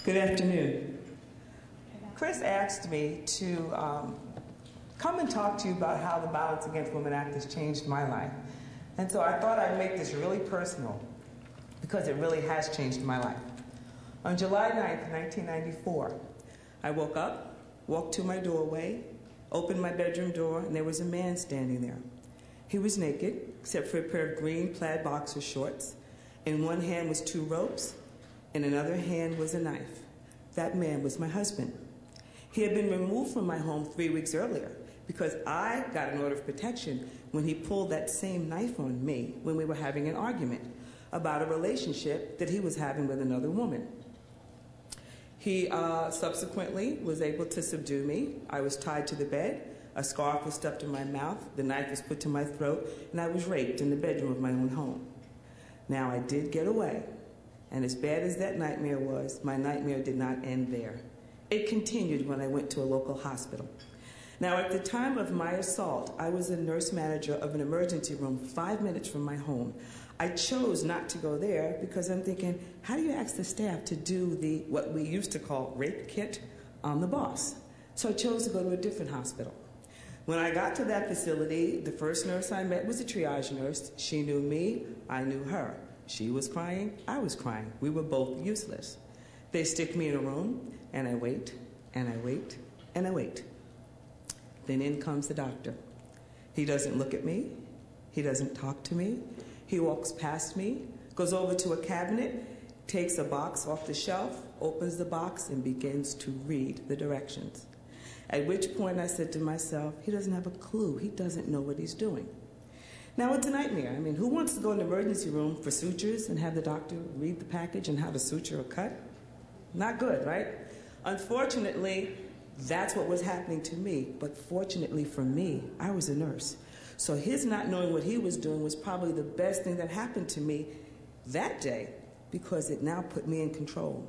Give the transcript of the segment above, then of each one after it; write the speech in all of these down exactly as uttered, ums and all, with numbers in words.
Good afternoon. Chris asked me to um, come and talk to you about how the Violence Against Women Act has changed my life. And so I thought I'd make this really personal because it really has changed my life. On July ninth, nineteen ninety-four, I woke up, walked to my doorway, opened my bedroom door, and there was a man standing there. He was naked, except for a pair of green plaid boxer shorts. In one hand was two ropes, in another hand was a knife. That man was my husband. He had been removed from my home three weeks earlier because I got an order of protection when he pulled that same knife on me when we were having an argument about a relationship that he was having with another woman. He uh, subsequently was able to subdue me. I was tied to the bed, a scarf was stuffed in my mouth, the knife was put to my throat, and I was raped in the bedroom of my own home. Now, I did get away, and as bad as that nightmare was, my nightmare did not end there. It continued when I went to a local hospital. Now, at the time of my assault, I was a nurse manager of an emergency room five minutes from my home. I chose not to go there because I'm thinking, how do you ask the staff to do the what we used to call rape kit on the boss? So I chose to go to a different hospital. When I got to that facility, the first nurse I met was a triage nurse. She knew me, I knew her. She was crying, I was crying. We were both useless. They stick me in a room, and I wait, and I wait, and I wait. Then in comes the doctor. He doesn't look at me. He doesn't talk to me. He walks past me, goes over to a cabinet, takes a box off the shelf, opens the box, and begins to read the directions. At which point I said to myself, he doesn't have a clue. He doesn't know what he's doing. Now, it's a nightmare. I mean, who wants to go in the emergency room for sutures and have the doctor read the package and how to suture a cut? Not good, right? Unfortunately, that's what was happening to me. But fortunately for me, I was a nurse. So his not knowing what he was doing was probably the best thing that happened to me that day because it now put me in control.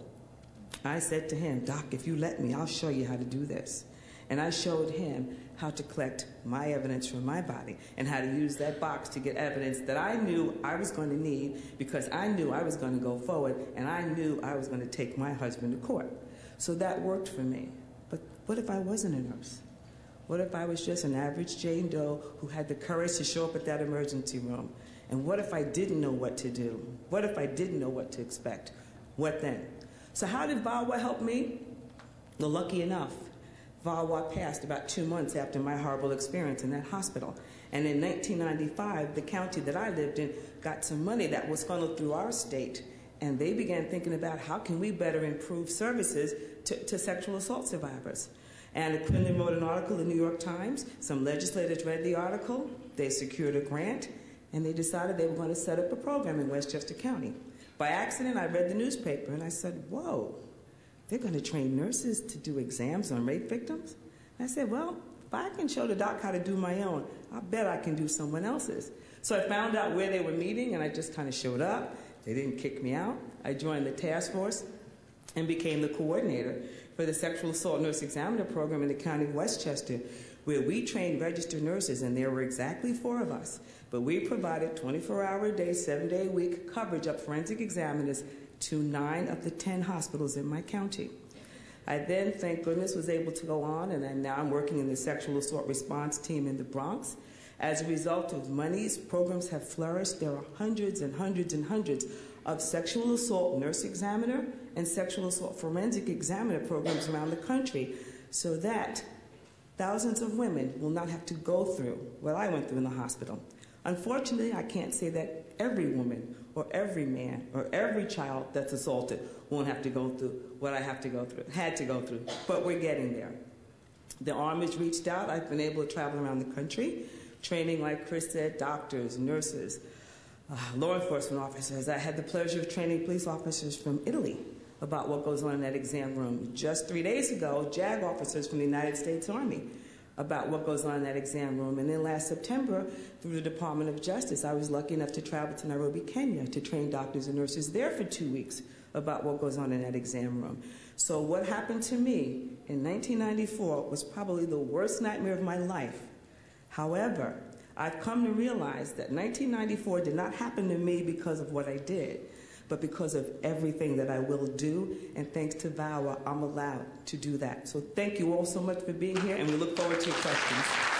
I said to him, Doc, if you let me, I'll show you how to do this. And I showed him how to collect my evidence from my body and how to use that box to get evidence that I knew I was going to need because I knew I was going to go forward and I knew I was going to take my husband to court. So that worked for me. But what if I wasn't a nurse? What if I was just an average Jane Doe who had the courage to show up at that emergency room? And what if I didn't know what to do? What if I didn't know what to expect? What then? So how did V A W A help me? Well, lucky enough, V A W A passed about two months after my horrible experience in that hospital. And in nineteen ninety-five, the county that I lived in got some money that was funneled through our state, and they began thinking about how can we better improve services to, to sexual assault survivors. And Quinlan wrote an article in the New York Times. Some legislators read the article, they secured a grant, and they decided they were going to set up a program in Westchester County. By accident, I read the newspaper, and I said, whoa, they're going to train nurses to do exams on rape victims? And I said, well, if I can show the doc how to do my own, I bet I can do someone else's. So I found out where they were meeting, and I just kind of showed up. They didn't kick me out. I joined the task force and became the coordinator for the Sexual Assault Nurse Examiner program in the County of Westchester, where we trained registered nurses, and there were exactly four of us. But we provided twenty-four hour a day, seven day a week coverage of forensic examiners to nine of the ten hospitals in my county. I then, thank goodness, was able to go on, and then now I'm working in the sexual assault response team in the Bronx. As a result of monies, programs have flourished. There are hundreds and hundreds and hundreds of sexual assault nurse examiner and sexual assault forensic examiner programs around the country so that thousands of women will not have to go through what I went through in the hospital. Unfortunately, I can't say that every woman or every man or every child that's assaulted won't have to go through what I have to go through, had to go through, but we're getting there. The Army's reached out. I've been able to travel around the country, training, like Chris said, doctors, nurses, uh, law enforcement officers. I had the pleasure of training police officers from Italy about what goes on in that exam room. Just three days ago, JAG officers from the United States Army about what goes on in that exam room. And then last September, through the Department of Justice, I was lucky enough to travel to Nairobi, Kenya, to train doctors and nurses there for two weeks about what goes on in that exam room. So what happened to me in nineteen ninety-four was probably the worst nightmare of my life. However, I've come to realize that nineteen ninety-four did not happen to me because of what I did, but because of everything that I will do. And thanks to VAWA, I'm allowed to do that. So thank you all so much for being here, and we look forward to your questions.